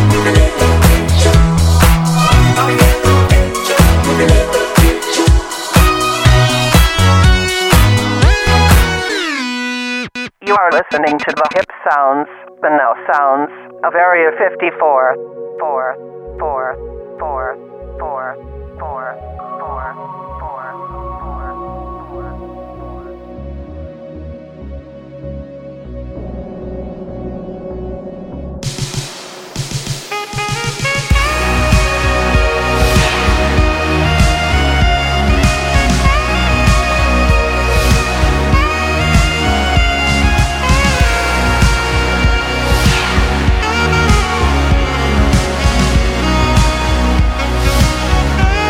You are listening to the hip sounds, the now sounds of Area 54. 4, 4, 4, 4, 4, 4, 4, 4.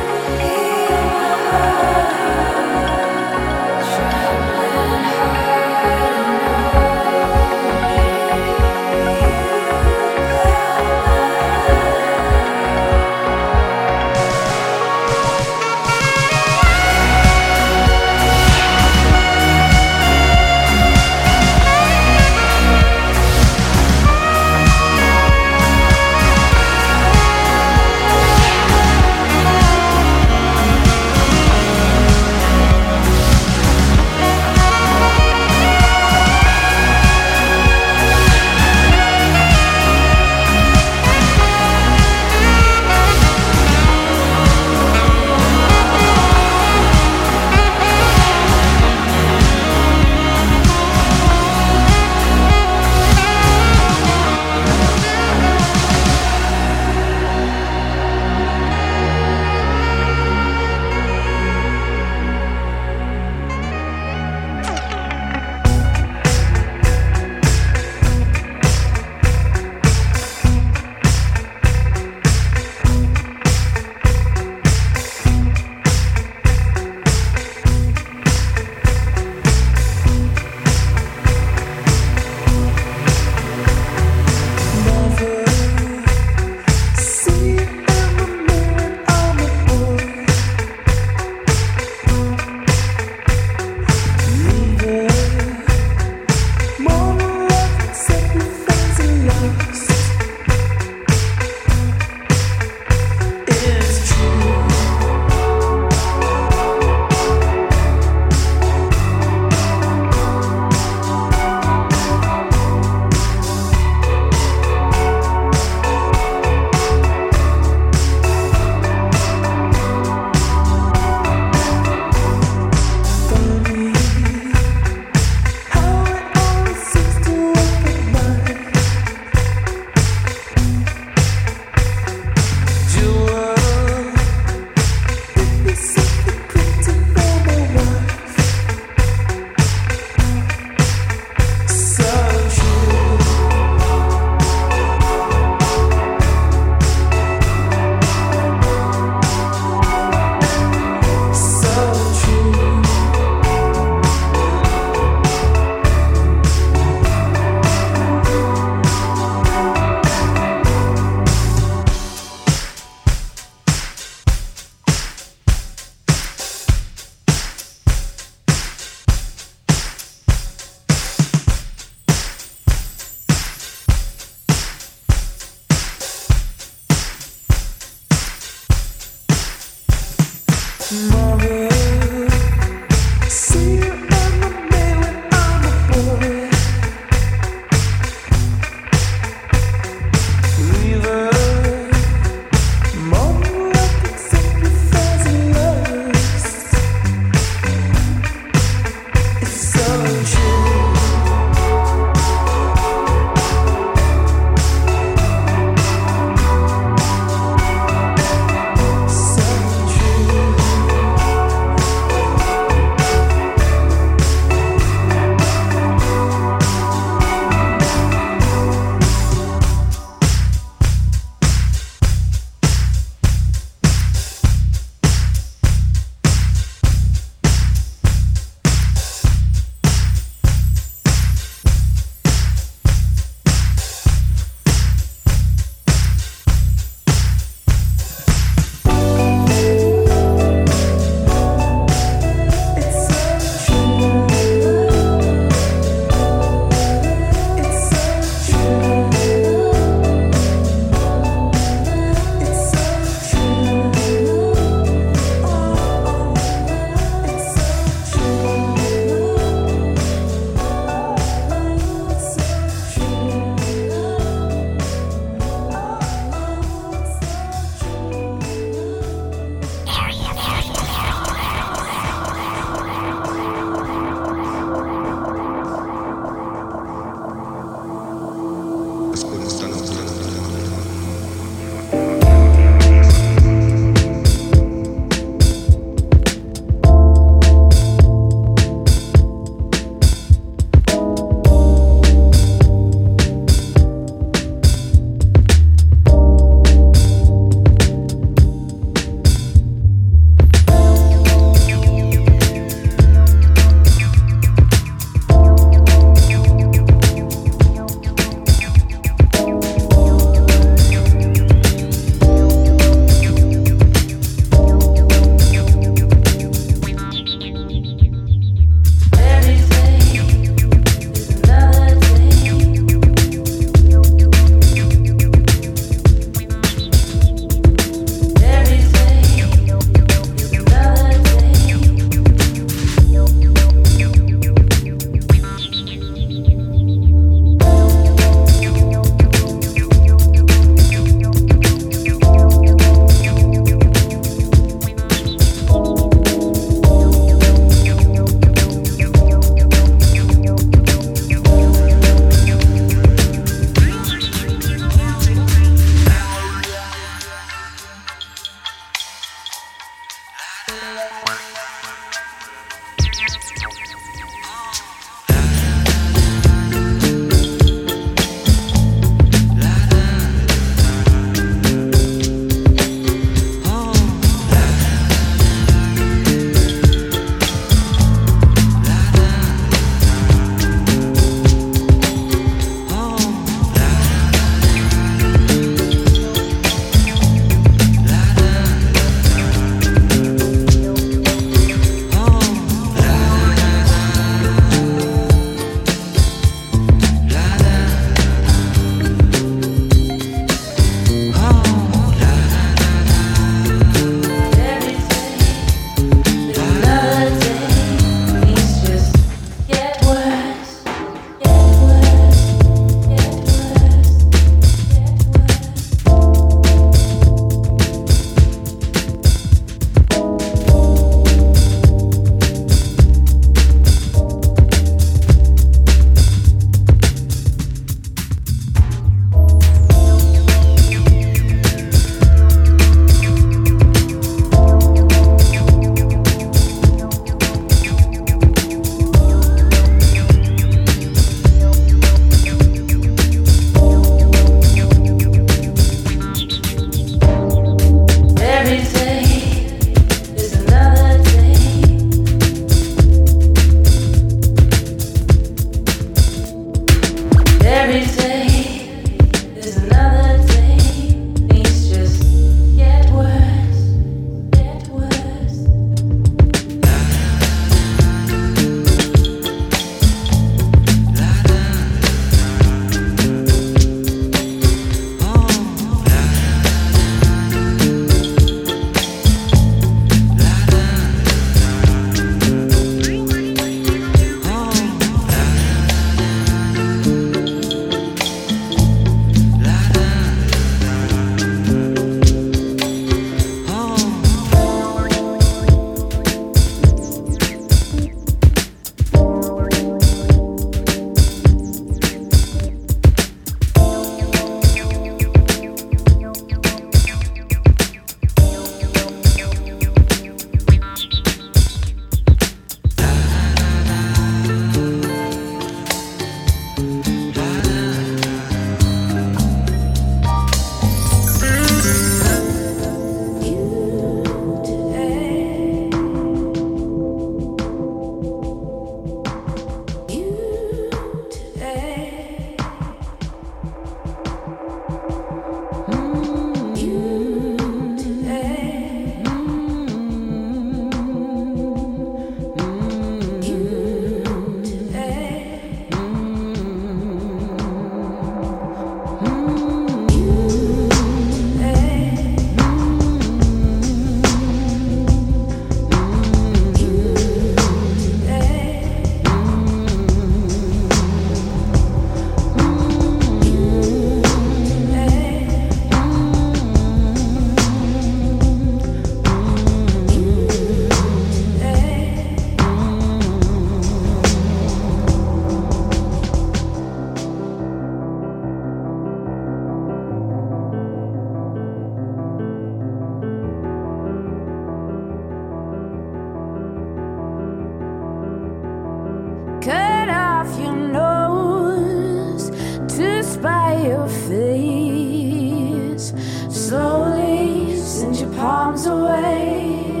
your face. Slowly send your palms away.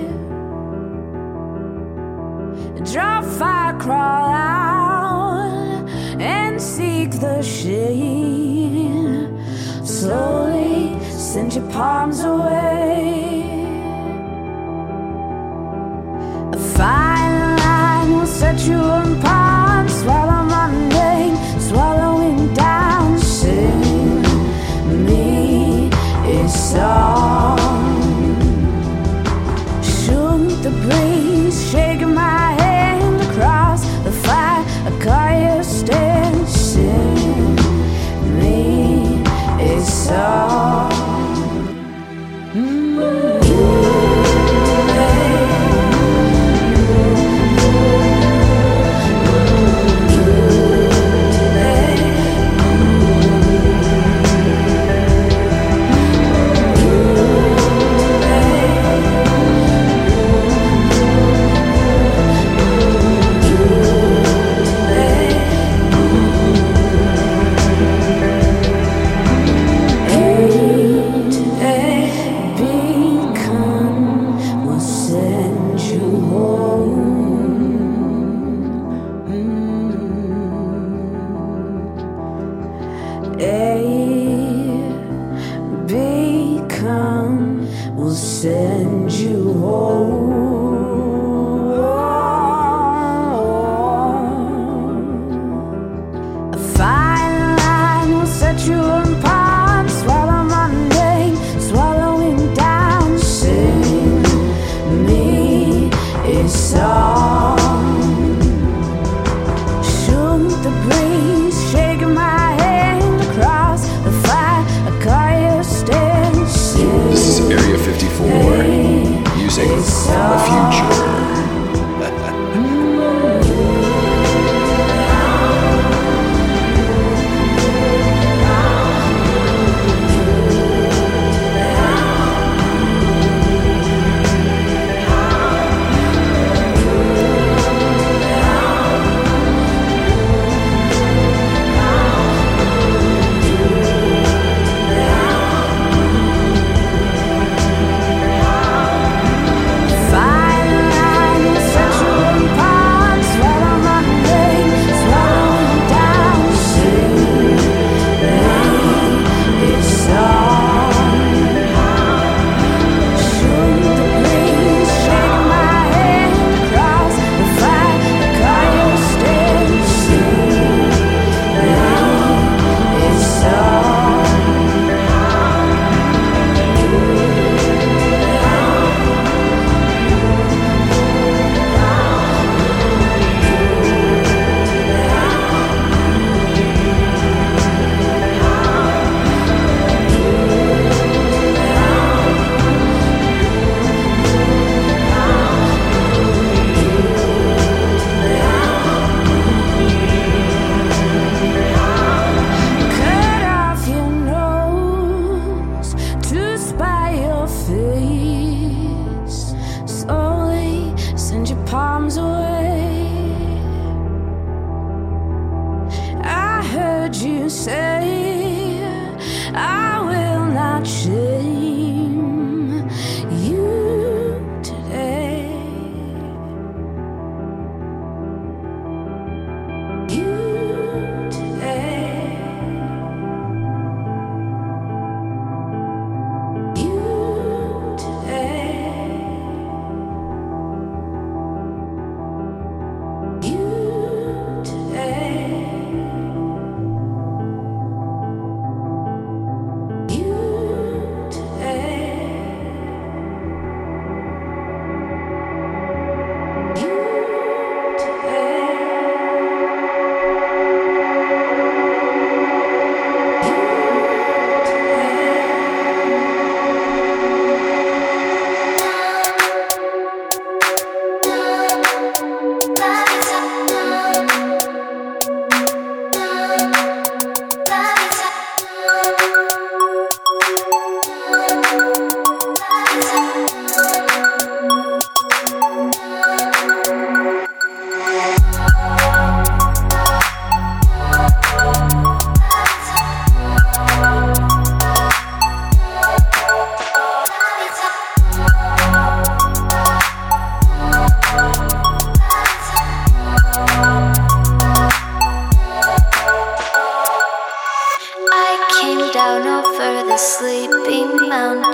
Draw fire, crawl out and seek the shade. Slowly send your palms away. A fine line will set you apart. Swallow mundane, swallowing down. Sing me a song. Shoot the breeze, shaking my hand across the fire. I call you stand. Sing me a song. Send you home. A fine line will set you apart. Swallow mundane, swallowing down. Sing me a song. Shoot the breeze, shaking my hand across the fire. I call you stand. This is Area 54, music from the future.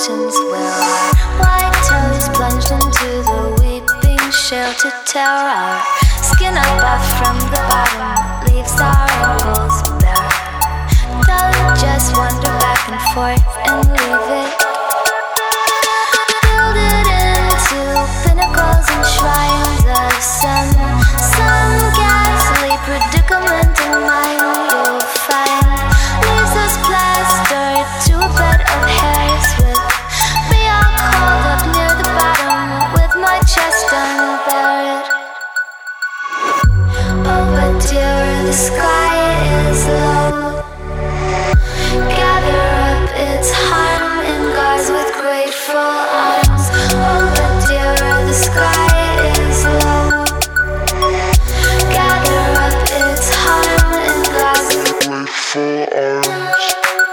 mountains where our white toes plunged into the weeping shelter tower. Our skin up off from the bottom leaves our ankles bare. Don't just wander back and forth and leave it. Build it into pinnacles and shrines of some ghastly predicament in mind you'll find. Leaves us plastered to a bed of hairs with me all curled up near the bottom with my chest unburied. Oh, but dear, the sky is low. Gather up its harm in guards with grateful arms. Oh, but dear, the sky is low. Gather up its harm in guards with grateful arms.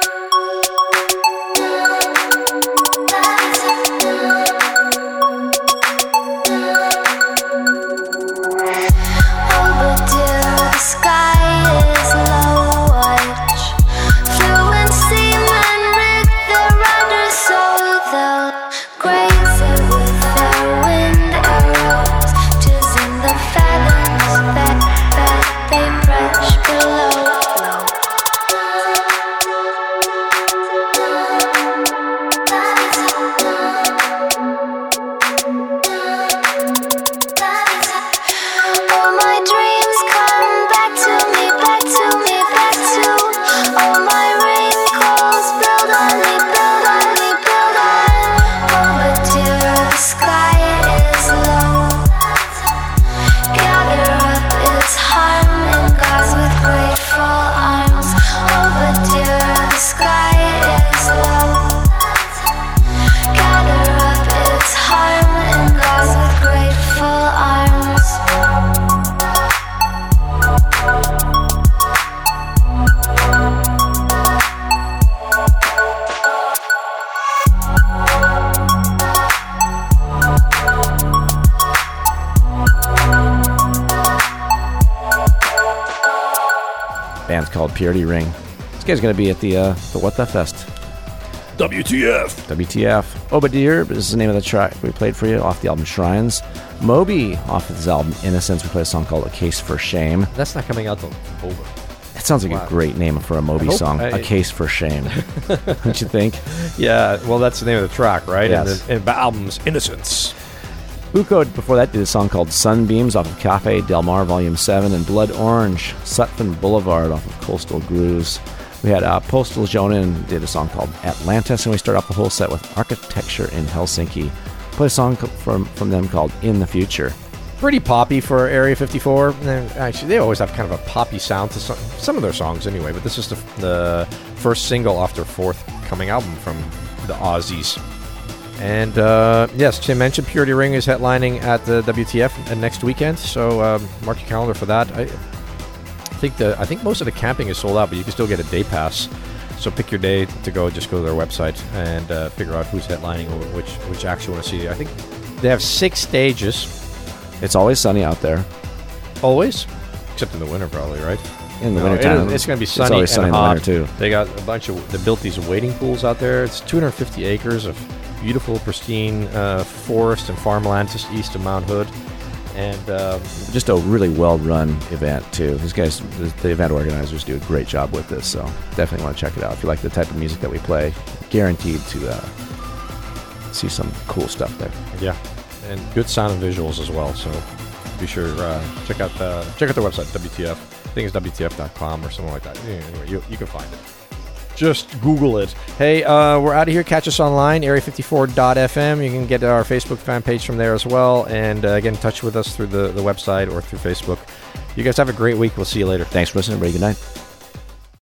Oh, but dear, the sky is low. Watch fluent seamen rig their riders so they'll graze it with their wind arrows. 'Tis in the fathoms that they brush below. Oh, my dreams come back to me, back to me, back to. Oh, my wrinkles build on me, build on me, build on. Oh, but dear, the sky is low. Gather up its harm and guards with grateful arms. Oh, but dear, the sky is low. Gather up its harm and guards with grateful arms. Band's called Purity Ring. This guy's going to be at the What the Fest. WTF. Obadiah is the name of the track we played for you off the album Shrines. Moby off of his album Innocence. We played a song called A Case for Shame. That's not coming out till October. That sounds like a great name for a Moby song. A Case for Shame. Don't you think? Yeah, well, that's the name of the track, right? Yes. And the album's Innocence. Buko, before that, did a song called Sunbeams off of Cafe Del Mar Volume 7, and Blood Orange, Sutphen Boulevard off of Coastal Grooves. We had Postal Jonan did a song called Atlantis, and we started off the whole set with Architecture in Helsinki. Played a song from them called In the Future. Pretty poppy for Area 54. Actually, they always have kind of a poppy sound to some of their songs anyway, but this is the first single off their forthcoming album from the Aussies. And yes, Tim mentioned Purity Ring is headlining at the WTF next weekend, so mark your calendar for that. I think most of the camping is sold out, but you can still get a day pass. So pick your day to go. Just go to their website and figure out who's headlining or which acts you want to see. I think they have 6 stages. It's always sunny out there. Always, except in the winter, probably, right? In the wintertime. It's going to be sunny. It's always sunny and in the hot. winter, too. They got a bunch of. They built these wading pools out there. It's 250 acres of beautiful, pristine forest and farmland just east of Mount Hood. And just a really well-run event, too. These guys, the event organizers, do a great job with this, so definitely want to check it out. If you like the type of music that we play, guaranteed to see some cool stuff there. Yeah, and good sound and visuals as well, so be sure check out their website, WTF. I think it's WTF.com or something like that. Anyway, you can find it. Just Google it. Hey, we're out of here. Catch us online, area54.fm. You can get our Facebook fan page from there as well. And get in touch with us through the website or through Facebook. You guys have a great week. We'll see you later. Thanks for listening. Everybody, good night.